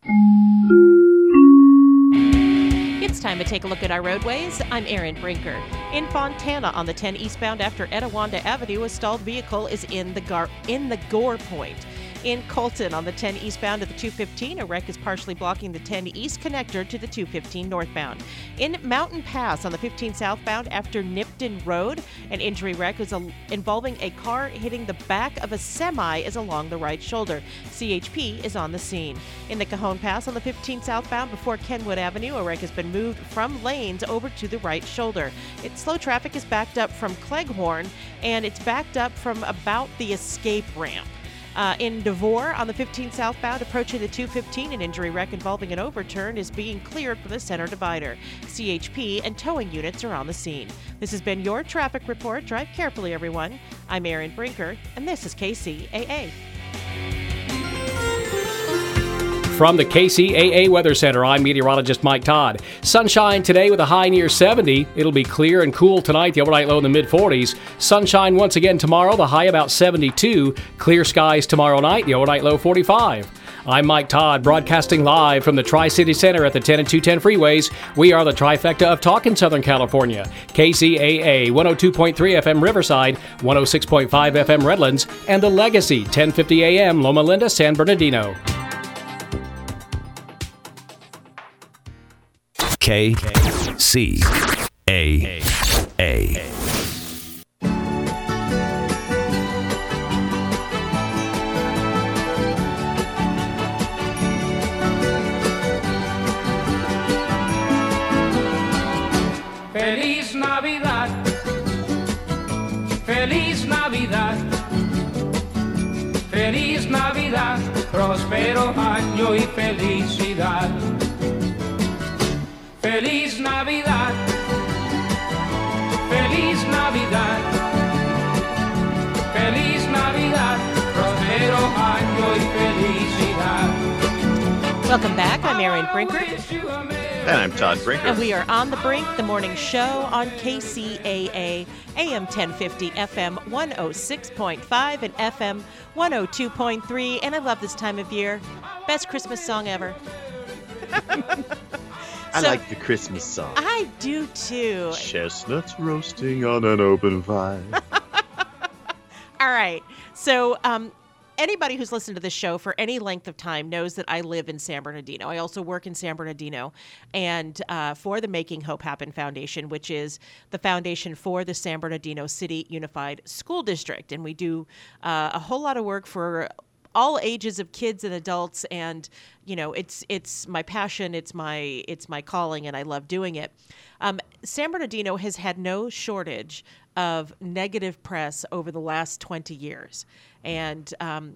It's time to take a look at our roadways. I'm Erin Brinker. In Fontana on the ten eastbound after Etiwanda Avenue, a stalled vehicle is in the gar- in the Gore Point. In Colton on the ten eastbound to the two fifteen, a wreck is partially blocking the ten east connector to the two fifteen northbound. In Mountain Pass on the fifteen southbound after Nipton Road, an injury wreck is a, involving a car hitting the back of a semi is along the right shoulder. C H P is on the scene. In the Cajon Pass on the fifteen southbound before Kenwood Avenue, a wreck has been moved from lanes over to the right shoulder. It's slow traffic is backed up from Cleghorn, and it's backed up from about the escape ramp. Uh, in Devore, on the fifteen southbound, approaching the two fifteen, an injury wreck involving an overturn is being cleared from the center divider. C H P and towing units are on the scene. This has been your traffic report. Drive carefully, everyone. I'm Erin Brinker, and this is K C A A. From the K C A A Weather Center, I'm meteorologist Mike Todd. Sunshine today with a high near seventy. It'll be clear and cool tonight, the overnight low in the mid forties. Sunshine once again tomorrow, the high about seventy-two. Clear skies tomorrow night, the overnight low forty-five. I'm Mike Todd, broadcasting live from the Tri-City Center at the ten and two ten freeways. We are the trifecta of talk in Southern California. K C A A one oh two point three F M Riverside, one oh six point five F M Redlands, and the Legacy ten fifty A M Loma Linda, San Bernardino. K C A A. Feliz Navidad, Feliz Navidad, Feliz Navidad, próspero año y felicidad. Feliz Navidad, Feliz Navidad, Feliz Navidad, próspero año y felicidad. Welcome back. I'm Erin Brinker. And I'm Todd Brinker. And we are on the Brink, the morning show on K C A A, A M ten fifty, F M one oh six point five, and F M one oh two point three. And I love this time of year. Best Christmas song ever. I So- like the Christmas song. I do too. Chestnuts roasting on an open fire. All right. So, um, anybody who's listened to this show for any length of time knows that I live in San Bernardino. I also work in San Bernardino and uh, for the Making Hope Happen Foundation, which is the foundation for the San Bernardino City Unified School District. And we do uh, a whole lot of work for all ages of kids and adults, and you know, it's it's my passion, it's my it's my calling, and I love doing it. Um, San Bernardino has had no shortage of negative press over the last twenty years, and um,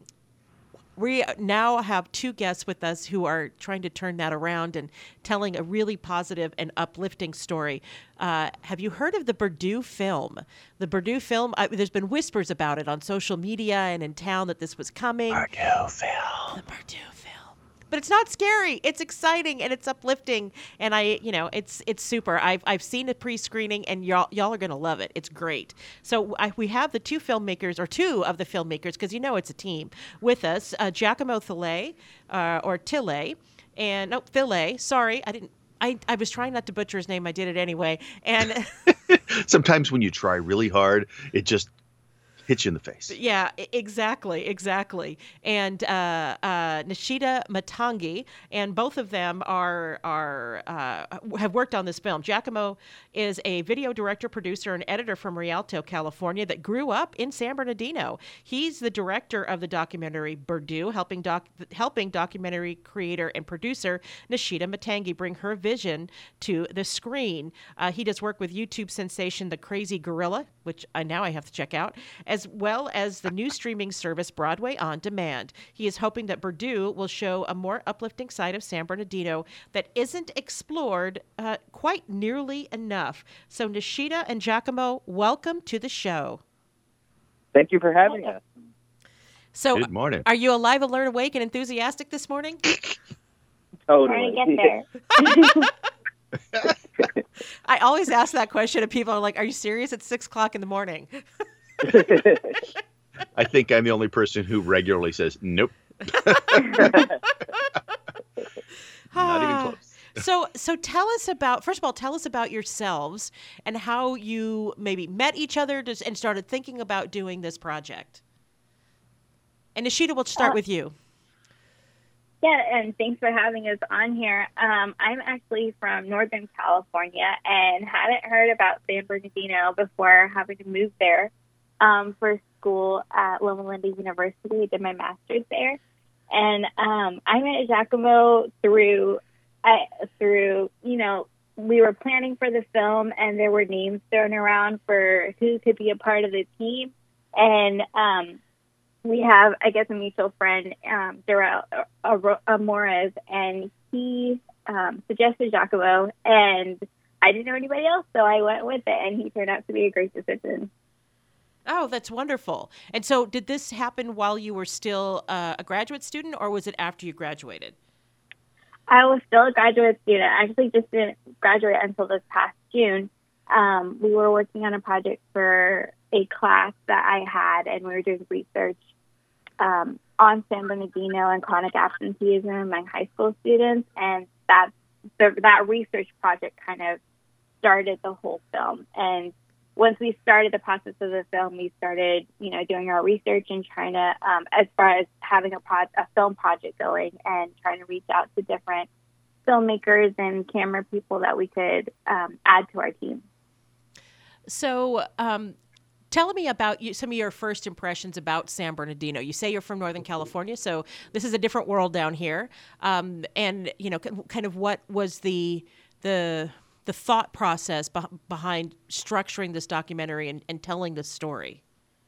we now have two guests with us who are trying to turn that around and telling a really positive and uplifting story. Uh, have you heard of the Berdoo film? The Berdoo film, uh, there's been whispers about it on social media and in town that this was coming. Berdoo film. The Berdoo film. But it's not scary. It's exciting and it's uplifting. And I, you know, it's it's super. I've I've seen a pre-screening, and y'all y'all are gonna love it. It's great. So I, we have the two filmmakers, or two of the filmmakers, because you know it's a team, with us. Uh, Giacomo Tilley, uh, or Tilley, and no Tilley. Sorry, I didn't. I, I was trying not to butcher his name. I did it anyway. And Sometimes when you try really hard, it just hits you in the face. yeah, e- exactly, exactly. And uh, uh, Nishida Matangi, and both of them are are uh, have worked on this film. Giacomo is a video director, producer, and editor from Rialto, California, that grew up in San Bernardino. He's the director of the documentary Berdoo, helping doc helping documentary creator and producer Nishida Matangi bring her vision to the screen. Uh, he does work with YouTube sensation The Crazy Gorilla, which I now I have to check out, as well as the new streaming service Broadway On Demand. He is hoping that Berdoo will show a more uplifting side of San Bernardino that isn't explored uh, quite nearly enough. So Nishida and Giacomo, welcome to the show. Thank you for having us. So, Good morning. Are you alive, alert, awake, and enthusiastic this morning? Totally. Trying to get there. I always ask that question, and people are like, "Are you serious? It's six o'clock in the morning." I think I'm the only person who regularly says nope. Not even close. so, so tell us about. First of all, tell us about yourselves and how you maybe met each other and started thinking about doing this project. And Nishita, we'll start Uh, with you. Yeah, and thanks for having us on here. Um, I'm actually from Northern California and hadn't heard about San Bernardino before having to move there um, for school at Loma Linda University. I did my master's there. And um, I met Giacomo through, I, through, you know, we were planning for the film and there were names thrown around for who could be a part of the team. And um, we have, I guess, a mutual friend, um, Darrell Amores, and he um, suggested Giacomo, and I didn't know anybody else, so I went with it, and he turned out to be a great decision. Oh, that's wonderful. And so did this happen while you were still uh, a graduate student, or was it after you graduated? I was still a graduate student. I actually just didn't graduate until this past June. Um, we were working on a project for a class that I had, and we were doing research um, on San Bernardino and chronic absenteeism among high school students, and that the, that research project kind of started the whole film. And once we started the process of the film, we started, you know, doing our research and trying to, um, as far as having a, pro- a film project going and trying to reach out to different filmmakers and camera people that we could um, add to our team. So um, tell me about you, some of your first impressions about San Bernardino. You say you're from Northern California, so this is a different world down here. Um, and, you know, kind of what was the the the thought process be- behind structuring this documentary and, and telling this story?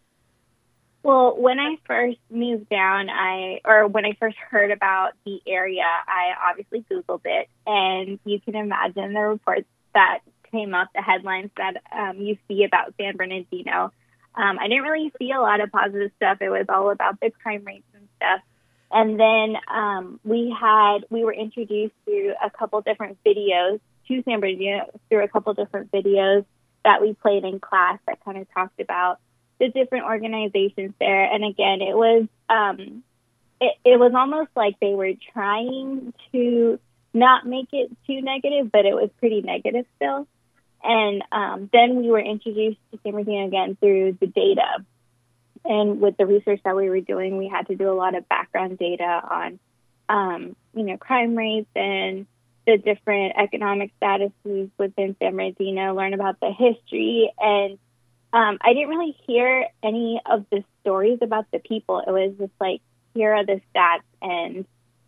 Well, when I first moved down, I or when I first heard about the area, I obviously Googled it, and you can imagine the reports that came up, the headlines that um, you see about San Bernardino. Um, I didn't really see a lot of positive stuff. It was all about the crime rates and stuff. And then um, we had we were introduced to a couple different videos to San Bernardino through a couple different videos that we played in class that kind of talked about the different organizations there. And again, it was um, it, it was almost like they were trying to not make it too negative, but it was pretty negative still. And um, then we were introduced to San Bernardino again through the data. And with the research that we were doing, we had to do a lot of background data on, um, you know, crime rates and the different economic statuses within San Bernardino, learn about the history. And um, I didn't really hear any of the stories about the people. It was just like, here are the stats. And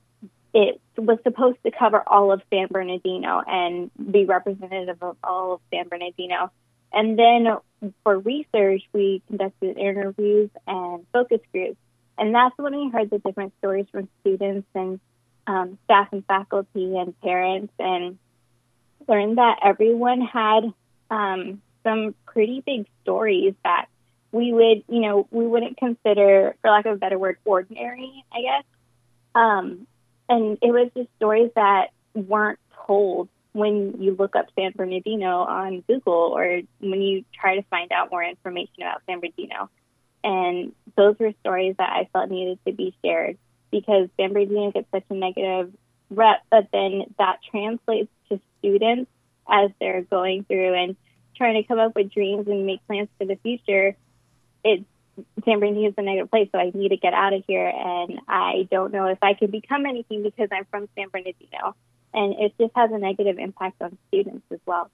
it was supposed to cover all of San Bernardino and be representative of all of San Bernardino. And then for research, we conducted interviews and focus groups. And that's when we heard the different stories from students and um, staff and faculty and parents, and learned that everyone had um, some pretty big stories that we would, you know, we wouldn't consider, for lack of a better word, ordinary, I guess. Um, and it was just stories that weren't told when you look up San Bernardino on Google or when you try to find out more information about San Bernardino. And those were stories that I felt needed to be shared because San Bernardino gets such a negative rep, but then that translates to students as they're going through and trying to come up with dreams and make plans for the future. It's San Bernardino is a negative place, so I need to get out of here, and I don't know if I can become anything because I'm from San Bernardino. And it just has a negative impact on students as well.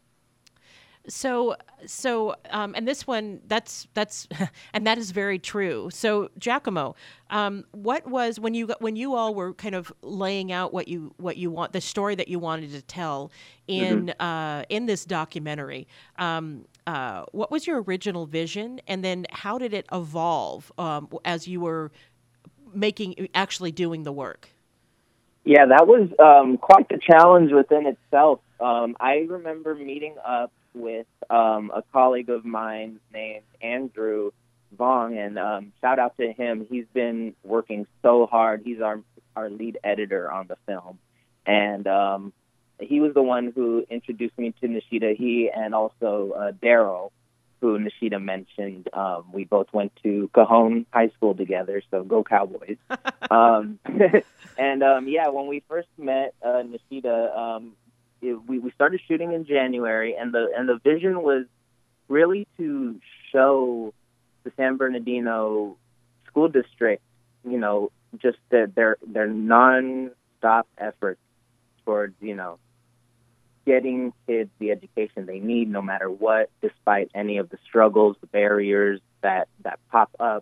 So, so, um, and this one, that's, that's, and that is very true. So, Giacomo, um, what was, when you, when you all were kind of laying out what you, what you want, the story that you wanted to tell in, mm-hmm. uh, in this documentary, um, uh, what was your original vision? And then how did it evolve, um, as you were making, actually doing the work? Yeah, that was um, quite the challenge within itself. Um, I remember meeting up with um, a colleague of mine named Andrew Vong, and um, shout out to him. He's been working so hard. He's our our lead editor on the film, and um, he was the one who introduced me to Nishita. He and also uh, Daryl, who Nishita mentioned. Um, we both went to Cajon High School together, so go Cowboys. um, and um, yeah, when we first met uh, Nishita, um, it, we, we started shooting in January, and the and the vision was really to show the San Bernardino school district you know, just the, their their non-stop efforts towards, you know, getting kids the education they need, no matter what, despite any of the struggles, the barriers that that pop up.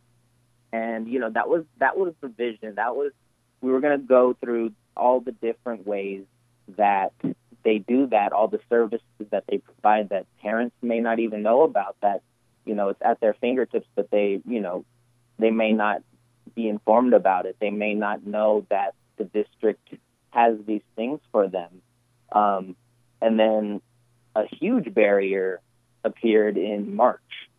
And you know, that was that was the vision. That was we were going to go through all the different ways that they do that, all the services that they provide that parents may not even know about, that, you know, it's at their fingertips, but they, you know, they may not be informed about it. They may not know that the district has these things for them. Um, and then a huge barrier appeared in March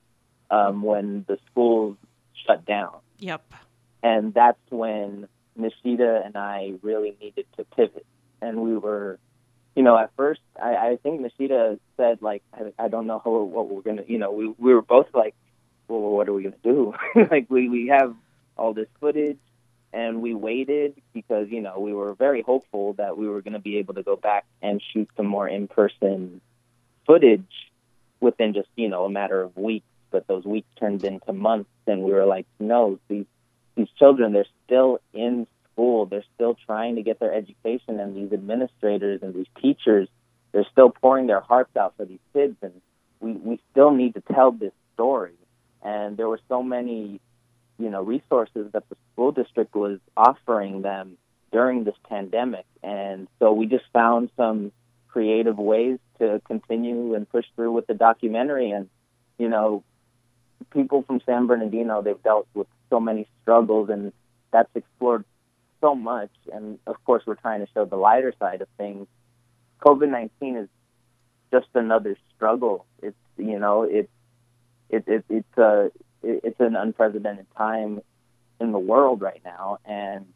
um, when the schools shut down. Yep. And that's when Nishida and I really needed to pivot. And we were, you know, at first, I, I think Nishida said, like, I, I don't know how, what we're going to, you know, we we were both like, well, what are we going to do? Like, we, we have all this footage, and we waited because, you know, we were very hopeful that we were going to be able to go back and shoot some more in-person footage within just, you know, a matter of weeks. But those weeks turned into months, and we were like, no, these these children, they're still in school. They're still trying to get their education, and these administrators and these teachers, they're still pouring their hearts out for these kids, and we, we still need to tell this story. And there were so many, you know, resources that the school district was offering them during this pandemic. And so we just found some creative ways to continue and push through with the documentary. And, you know, people from San Bernardino, they've dealt with so many struggles, and that's explored so much. And of course, we're trying to show the lighter side of things. COVID nineteen is just another struggle. It's, you know, it's it, it, it's a it, it's an unprecedented time in the world right now. And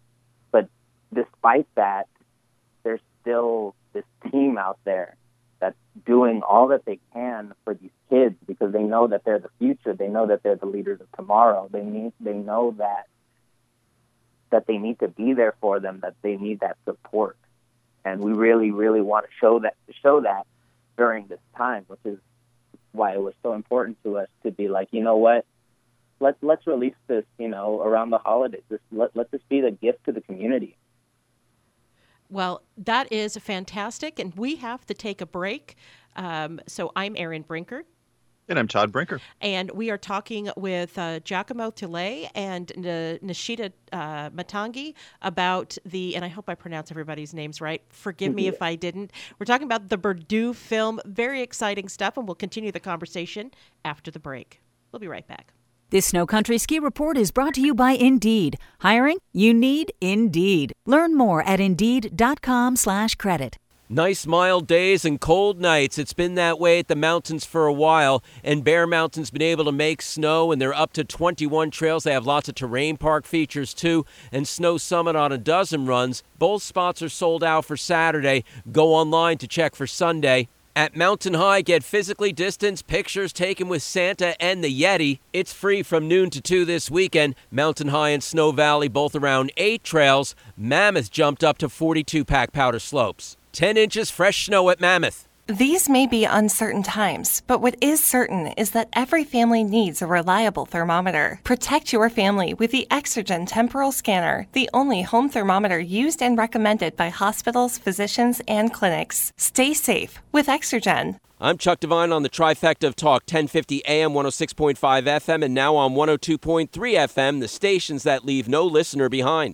but despite that, there's still this team out there that's doing all that they can for these kids, because they know that they're the future. They know that they're the leaders of tomorrow. They need, they know that that they need to be there for them, that they need that support. And we really, really want to show that show that during this time, which is why it was so important to us to be like, you know what, let's let's release this, you know, around the holidays. This, let let this be the gift to the community. Well, that is fantastic, and we have to take a break. Um, so I'm Erin Brinker. And I'm Todd Brinker. And we are talking with uh, Giacomo Tilley and N- Nishida uh, Matangi about the, and I hope I pronounce everybody's names right. Forgive me if I didn't. We're talking about the Berdoo film. Very exciting stuff, and we'll continue the conversation after the break. We'll be right back. This Snow Country Ski Report is brought to you by Indeed. Hiring? You need Indeed. Learn more at Indeed.com slash credit. Nice mild days and cold nights. It's been that way at the mountains for a while, and Bear Mountain's been able to make snow, and they're up to twenty-one trails. They have lots of terrain park features too, and Snow Summit on a dozen runs. Both spots are sold out for Saturday. Go online to check for Sunday. At Mountain High, get physically distanced pictures taken with Santa and the Yeti. It's free from noon to two this weekend. Mountain High and Snow Valley both around eight trails. Mammoth jumped up to forty-two pack powder slopes. ten inches fresh snow at Mammoth. These may be uncertain times, but what is certain is that every family needs a reliable thermometer. Protect your family with the Exergen Temporal Scanner, the only home thermometer used and recommended by hospitals, physicians, and clinics. Stay safe with Exergen. I'm Chuck Devine on the trifecta of talk, ten fifty A M, one oh six point five F M, and now on one oh two point three F M, the stations that leave no listener behind.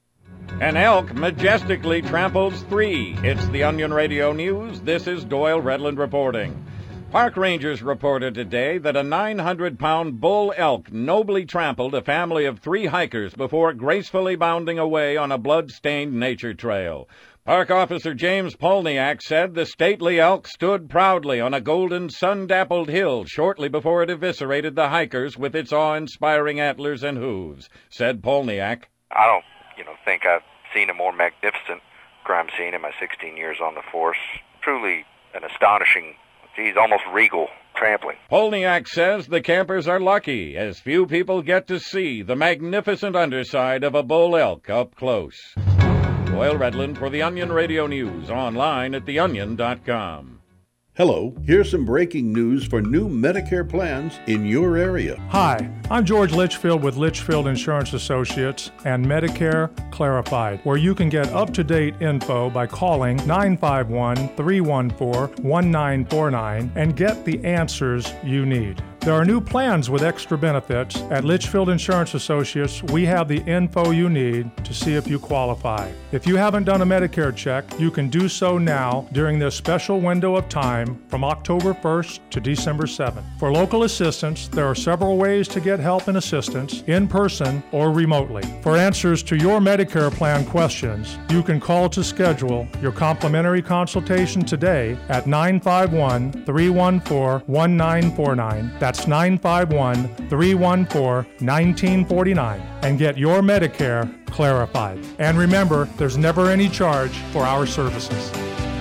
An elk majestically tramples three. It's the Onion Radio News. This is Doyle Redland reporting. Park rangers reported today that a nine hundred pound bull elk nobly trampled a family of three hikers before gracefully bounding away on a blood-stained nature trail. Park Officer James Polniak said the stately elk stood proudly on a golden sun-dappled hill shortly before it eviscerated the hikers with its awe-inspiring antlers and hooves. Said Polniak, I don't you know, think I've seen a more magnificent crime scene in my sixteen years on the force. Truly an astonishing, geez, almost regal trampling. Polniak says the campers are lucky, as few people get to see the magnificent underside of a bull elk up close. Doyle Redland for the Onion Radio News, online at the onion dot com. Hello, here's some breaking news for new Medicare plans in your area. Hi, I'm George Litchfield with Litchfield Insurance Associates and Medicare Clarified, where you can get up-to-date info by calling nine five one, three one four, one nine four nine and get the answers you need. There are new plans with extra benefits. At Litchfield Insurance Associates, we have the info you need to see if you qualify. If you haven't done a Medicare check, you can do so now during this special window of time from October first to December seventh. For local assistance, there are several ways to get help and assistance, in person or remotely. For answers to your Medicare plan questions, you can call to schedule your complimentary consultation today at nine five one, three one four, one nine four nine. That's nine five one, three one four, one nine four nine and get your Medicare clarified. And remember, there's never any charge for our services.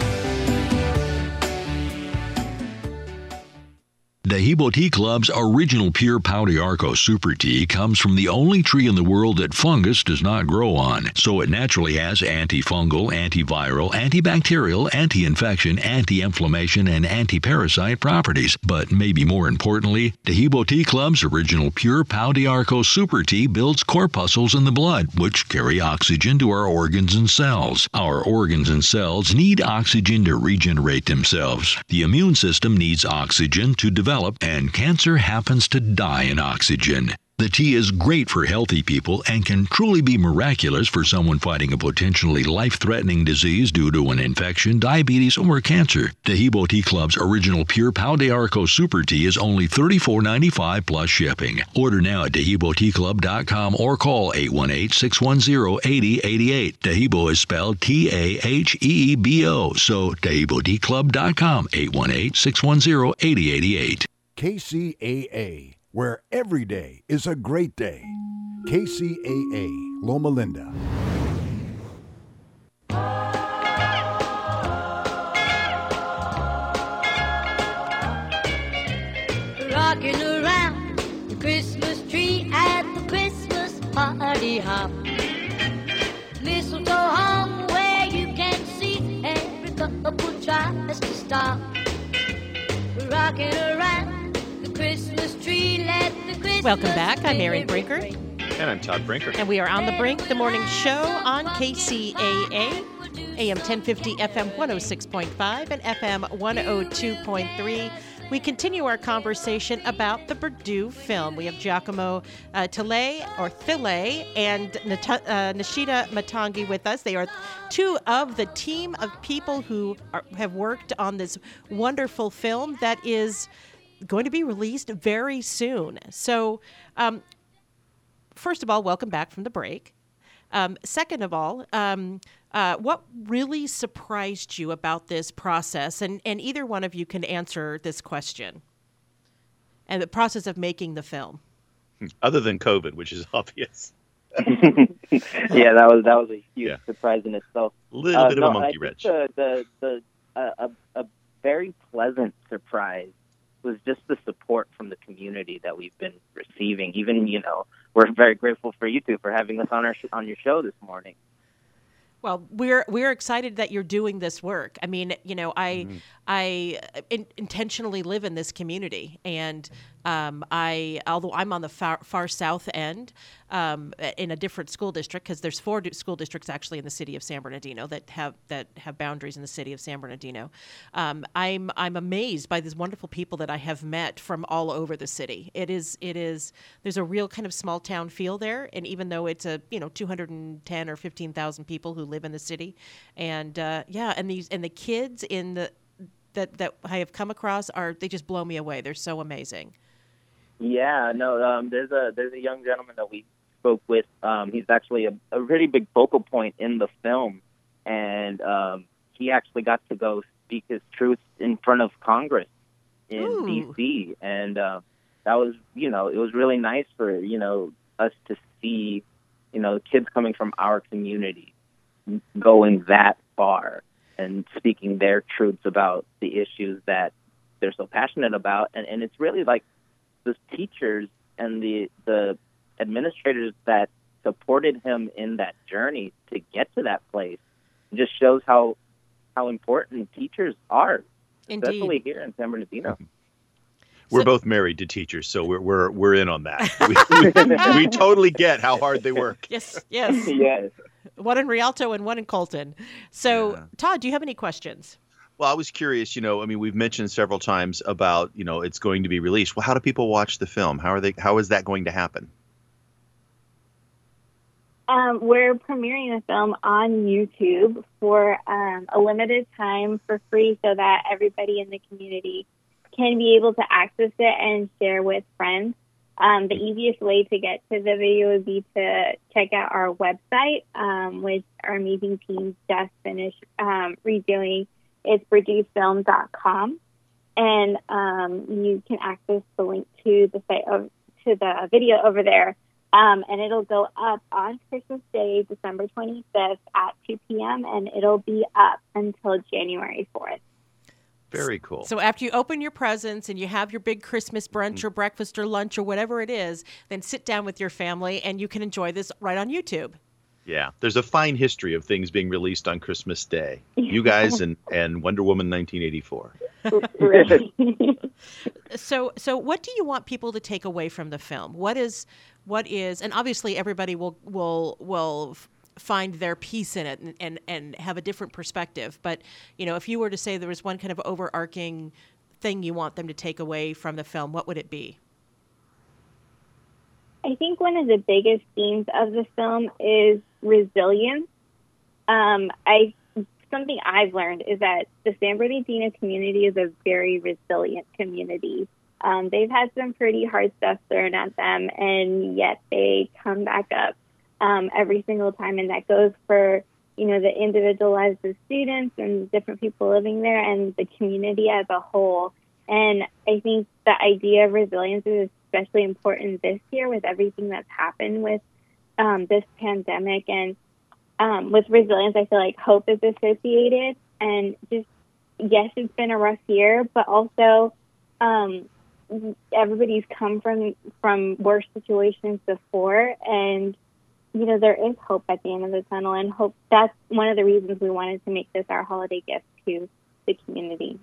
Dehibo Tea Club's original pure Pau d'Arco Super Tea comes from the only tree in the world that fungus does not grow on, so it naturally has antifungal, antiviral, antibacterial, anti-infection, anti-inflammation, and anti-parasite properties. But maybe more importantly, Dehibo Tea Club's original pure Pau d'Arco Super Tea builds corpuscles in the blood, which carry oxygen to our organs and cells. Our organs and cells need oxygen to regenerate themselves. The immune system needs oxygen to develop, and cancer happens to die in oxygen. The tea is great for healthy people and can truly be miraculous for someone fighting a potentially life-threatening disease due to an infection, diabetes, or cancer. Dehibo Tea Club's original pure Pau d'Arco Super Tea is only thirty-four ninety-five plus shipping. Order now at dehibo tea club dot com or call eight one eight, six one zero, eight zero eight eight. Dehibo is spelled T A H E E B O, so dehibo tea club dot com, eight one eight, six one zero, eight zero eight eight. K C A A, where every day is a great day. K C A A, Loma Linda. Rocking around the Christmas tree at the Christmas party hop. Mistletoe hung where you can see every couple tries to stop. Rocking around Christmas tree, let the Christmas Welcome back. I'm Mary Brinker. And I'm Todd Brinker. And we are on the Brink, the morning show on K C A A, A M ten fifty, F M one oh six point five, and F M one oh two point three. We continue our conversation about the Purdue film. We have Giacomo uh, Tilley, or Tilley, and Nat- uh, Nishita Matangi with us. They are two of the team of people who are, have worked on this wonderful film that is going to be released very soon. So, um, first of all, welcome back from the break. Um, second of all, um, uh, what really surprised you about this process? And, and either one of you can answer this question. And the process of making the film. Other than COVID, which is obvious. Yeah, that was that was a huge Yeah. surprise in itself. A little Uh, bit no, of a I monkey think wrench. The the, the uh, a, a very pleasant surprise was just the support from the community that we've been receiving. Even, you know, we're very grateful for you two for having us on our sh- on your show this morning. Well, we're we're excited that you're doing this work. I mean, you know, I Mm-hmm. I in, intentionally live in this community, and um, I although I'm on the far, far south end um, in a different school district, because there's four d- school districts actually in the city of San Bernardino that have that have boundaries in the city of San Bernardino. Um, I'm I'm amazed by these wonderful people that I have met from all over the city. It is it is there's a real kind of small town feel there, and even though it's a you know two hundred ten or fifteen thousand people who live in the city, and uh, yeah, and these and the kids in the that that I have come across are they just blow me away. They're so amazing. Yeah, no, um, there's a there's a young gentleman that we spoke with. Um, he's actually a, a really big focal point in the film, and um, he actually got to go speak his truth in front of Congress in Ooh. D C, and uh, that was, you know, it was really nice for, you know, us to see, you know, kids coming from our community going that far and speaking their truths about the issues that they're so passionate about. And, and it's really like the teachers and the the administrators that supported him in that journey to get to that place. It just shows how how important teachers are Indeed. especially here in San Bernardino. We're both married to teachers, so we're we're we're in on that. We, we, we totally get how hard they work. Yes, yes. Yes. One in Rialto and one in Colton. So, yeah. Todd, do you have any questions? Well, I was curious, you know, I mean, we've mentioned several times about, you know, it's going to be released. Well, how do people watch the film? How are they, how is that going to happen? Um, we're premiering the film on YouTube for um, a limited time for free so that everybody in the community can be able to access it and share with friends. Um, the easiest way to get to the video would be to check out our website, um, which our amazing team just finished um, redoing. It's produce film dot com, and um, you can access the link to the site of, to the video over there. Um, and it'll go up on Christmas Day, December twenty-fifth at two p.m., and it'll be up until January fourth. Very cool. So after you open your presents and you have your big Christmas brunch or breakfast or lunch or whatever it is, then sit down with your family and you can enjoy this right on YouTube. Yeah, there's a fine history of things being released on Christmas Day. You guys and, and Wonder Woman nineteen eighty-four. So so what do you want people to take away from the film? What is what is and obviously everybody will will will find their piece in it and, and, and have a different perspective. But, you know, if you were to say there was one kind of overarching thing you want them to take away from the film, what would it be? I think one of the biggest themes of the film is resilience. Um, I something I've learned is that the San Bernardino community is a very resilient community. Um, they've had some pretty hard stuff thrown at them, and yet they come back up um, every single time. And that goes for, you know, the individual lives of students and different people living there and the community as a whole. And I think the idea of resilience is especially important this year with everything that's happened with um, this pandemic. And um, with resilience, I feel like hope is associated. And just, yes, it's been a rough year, but also um, everybody's come from, from worse situations before. And, you know, there is hope at the end of the tunnel. And hope that's one of the reasons we wanted to make this our holiday gift to the community.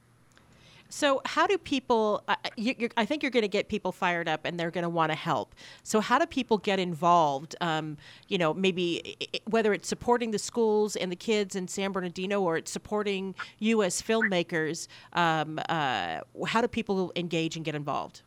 So how do people, uh, you, you're, I think you're going to get people fired up and they're going to want to help. So how do people get involved, um, you know, maybe it, whether it's supporting the schools and the kids in San Bernardino or it's supporting you as filmmakers, um, uh, how do people engage and get involved?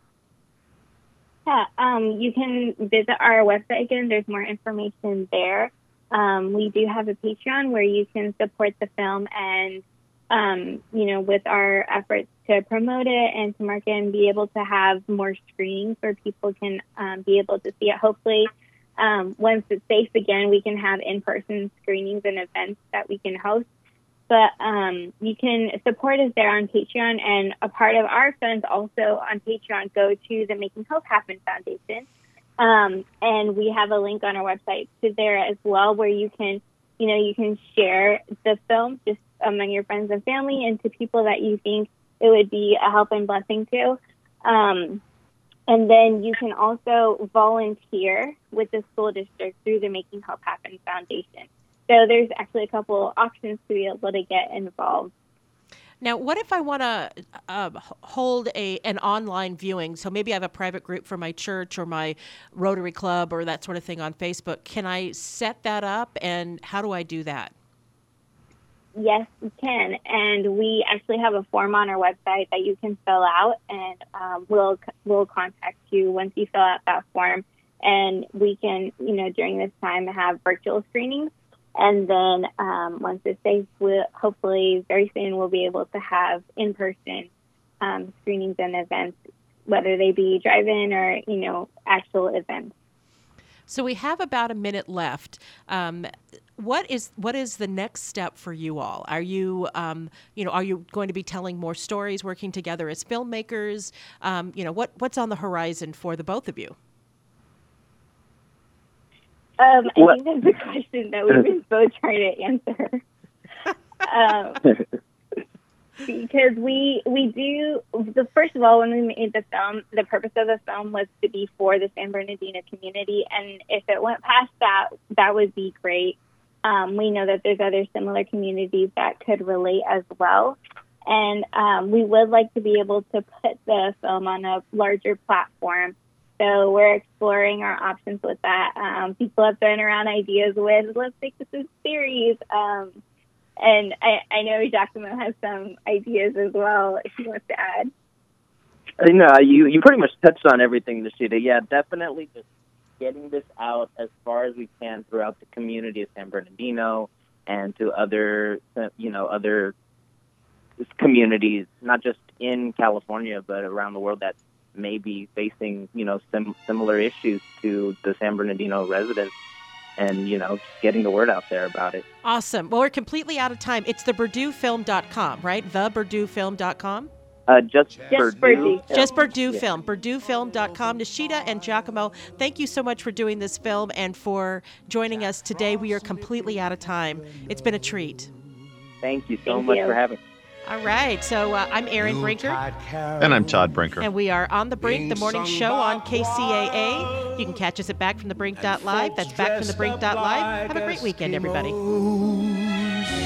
Yeah, um, you can visit our website again. There's more information there. Um, we do have a Patreon where you can support the film and Um, you know, with our efforts to promote it and to market and be able to have more screenings where people can um, be able to see it. Hopefully, um, once it's safe again, we can have in-person screenings and events that we can host. But um, you can support us there on Patreon, and a part of our funds also on Patreon go to the Making Hope Happen Foundation. Um, and we have a link on our website to there as well where you can, you know, you can share the film just among your friends and family and to people that you think it would be a help and blessing to. Um, and then you can also volunteer with the school district through the Making Hope Happen Foundation. So there's actually a couple options to be able to get involved. Now, what if I want to uh, hold a an online viewing? So maybe I have a private group for my church or my Rotary Club or that sort of thing on Facebook. Can I set that up, and how do I do that? Yes, you can. And we actually have a form on our website that you can fill out, and um, we'll we'll contact you once you fill out that form. And we can, you know, during this time have virtual screenings. And then um, once it's safe, we'll, hopefully very soon we'll be able to have in-person um, screenings and events, whether they be drive-in or, you know, actual events. So we have about a minute left. Um, what is what is the next step for you all? Are you, um, you know, are you going to be telling more stories, working together as filmmakers? Um, you know, what what's on the horizon for the both of you? Um, I think that's a question that we've been both trying to answer. um, because we we do the first of all, when we made the film, the purpose of the film was to be for the San Bernardino community, and if it went past that, that would be great. Um, we know that there's other similar communities that could relate as well. And um, we would like to be able to put the film on a larger platform. So we're exploring our options with that. Um, people have thrown around ideas with, let's make this a series. Um, and I, I know Giacomo has some ideas as well, if he wants to add. You know, you, you pretty much touched on everything, Nishida. Yeah, definitely just getting this out as far as we can throughout the community of San Bernardino and to other, you know, other communities, not just in California, but around the world that may be facing, you know, sim- similar issues to the San Bernardino residents, and, you know, just getting the word out there about it. Awesome. Well, we're completely out of time. It's the Burdue Film dot com, right? the Burdue Film dot com? Uh, just, just Burdue. Burdue. Just Burdue yeah. Film. Burdue Film dot com. Nishida and Giacomo, thank you so much for doing this film and for joining us today. We are completely out of time. It's been a treat. Thank you so Thank much you. for having me. All right, so uh, I'm Erin Brinker. And I'm Todd Brinker. And we are On the Brink, the morning show on K C A A. You can catch us at back from the brink dot live. That's back from the brink dot live. Have a great weekend, everybody.